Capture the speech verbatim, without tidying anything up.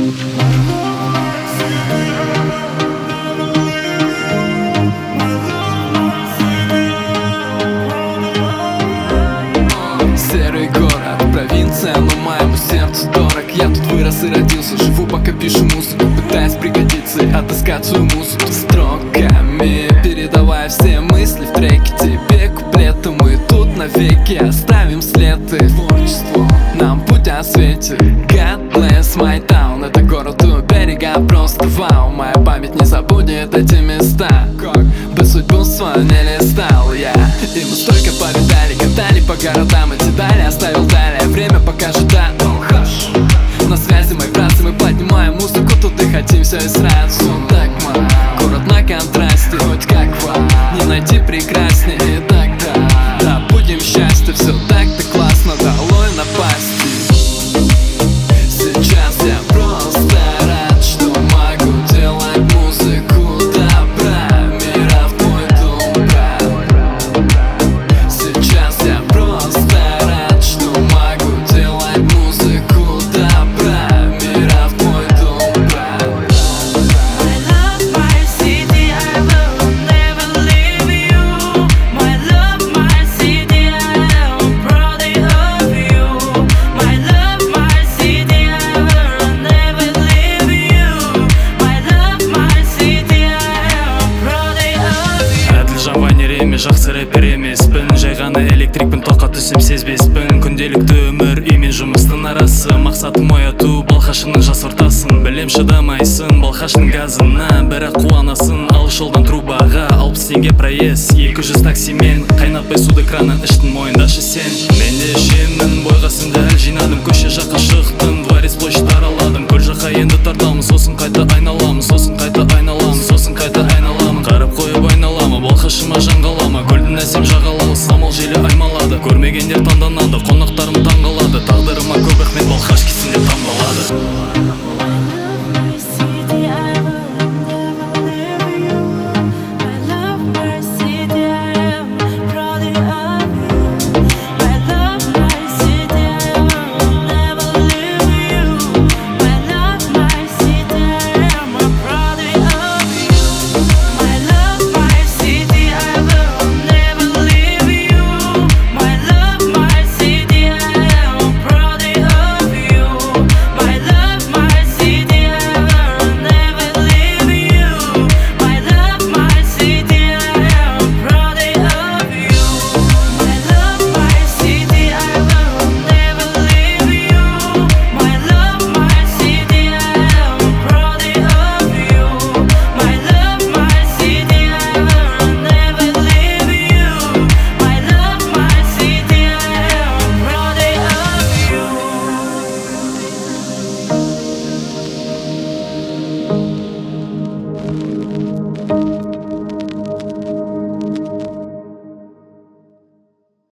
Серый город, провинция, но моему сердцу дорог. Я тут вырос и родился, живу пока пишу музыку, пытаясь пригодиться и отыскать свою музу. Строками передавая все мысли в треке тебе куплетом. Мы тут навеки оставим следы. Творчество нам путь осветит. God bless my town. Это город у берега, просто вау. Моя память не забудет эти места. Бы судьбу свою не листал я. И мы столько повидали, катали по городам. Эти дали оставил далее, время покажет, да. На связи, мои братцы, мы поднимаем музыку, тут и хотим все и сразу. Так, ман, город на контрасте, хоть как вам не найти прекраснее. И тогда, да, будем счастье, все так-то классно, долой напасти. Сейчас я просто рад, что могу делать музыку добра. Мира в мой дом, брат. Сейчас я просто рад, что могу делать музыку добра. Мира в мой дом, брат. I love my city, I will never leave you. My love, my city, I am proud of you. My love, my city, I will never leave you. My love, my city, I am proud of you. Әділ вайнереме жақсы рэпер емеспін, жай ғана электрикпін, тоққа түсіп сезбеспін. Күнделікті өмір үй мен жұмыстың арасы, мақсатым ояту балқашының жас ортасын. Білем шыдамайсың балқаштың газына, бірақ қуанасың алыс жолдан трубаға. Алпыс теңге проезд, екі жүз таксимен, қайнатпай суды краннан іштің, мойындашы сен.